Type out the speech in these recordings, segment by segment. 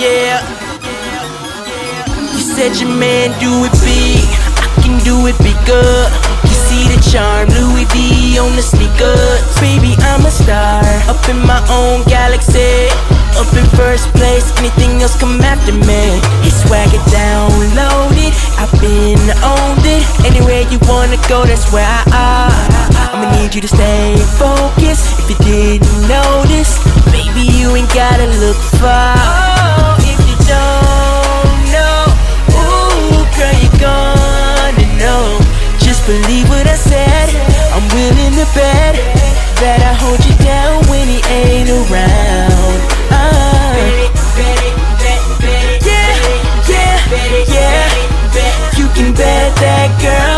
yeah. You said your man do it big, I can do it bigger. You see the charm, Louis V on the sneakers. Baby, I'm a star, up in my own galaxy, up in first place, anything else come after me. It's swagger downloaded, I've been owned it. Anywhere you wanna go, that's where I are. I'ma need you to stay focused. If you didn't notice, baby, you ain't gotta look far. Oh, if you don't know, ooh, girl, you're gonna know. Just believe what I said, I'm willing to bet that I hold you down when he ain't around. Yeah, you can bet that, girl.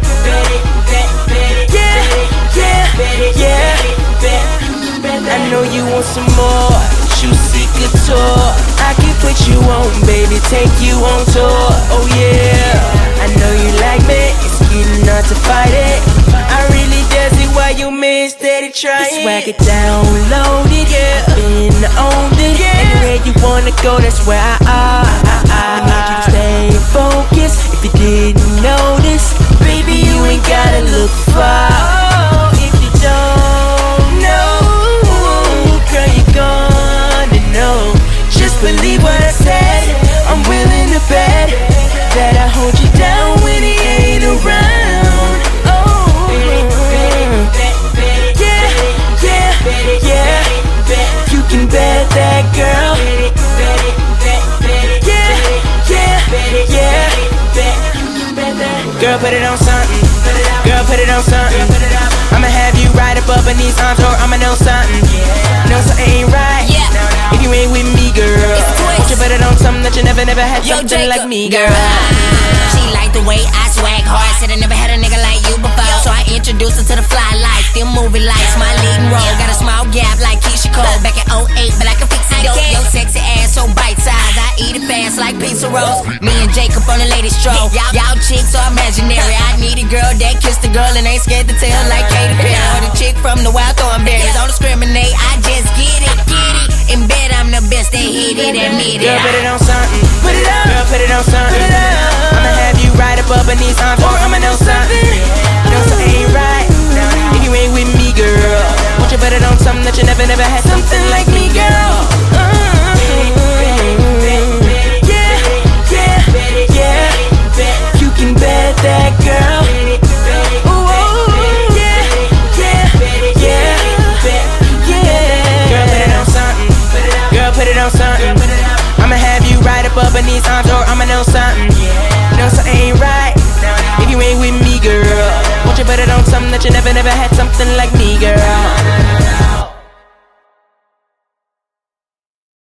Yeah, I know you want some more juicy couture. I can put you on, baby, take you on tour. Oh yeah, I know you like me, it's getting hard to fight it. I really does it while you man steady trying. It's swagger downloaded, yeah, been owned it. Anywhere you wanna go, that's where I are. I need you to stay focused. If you didn't notice, baby, you ain't gotta look far. Oh, if you don't know, ooh, girl, you're gonna know. Just believe what I said, I'm willing to bet that I hold you down when he ain't around. Oh, yeah, you can bet that, girl. Yeah, girl, put it on something. Girl, put it on something. I'ma have you right up these arms, or I'ma know something. Know something ain't right if you ain't with me, girl. Won't you put it on something that you never had something like me, girl? She like the way I swag hard, said I never had a nigga like you before. So I introduced her to the fly lights, them movie lights, my leading role. Got a small gap like Keisha Cole back in 08, but I can fix it, yo. Yo, sexy ass so bite size, I eat it fast like pizza rolls. Me and Jacob on the latest stroll. Y'all chicks are imaginary. I need a girl that kissed a girl and ain't scared to tell like Katy Perry. Or the chick from the Wild Thornberries. Don't discriminate, I just get it. In bed I'm the best, they hit it, admit it. Girl, put it on something. Put it up. Girl, put it on something. Put it up. I'ma have you right up these arms, or I'ma know something. Know something ain't right if you ain't with me, girl. Won't you put it on something that you never had something like me, girl? Yeah, you can bet that, girl. Put it on something. I'ma have you right up these arms, or I'ma know something. Know something ain't right if you ain't with me, girl. Won't you put it on something that you never had something like me, girl?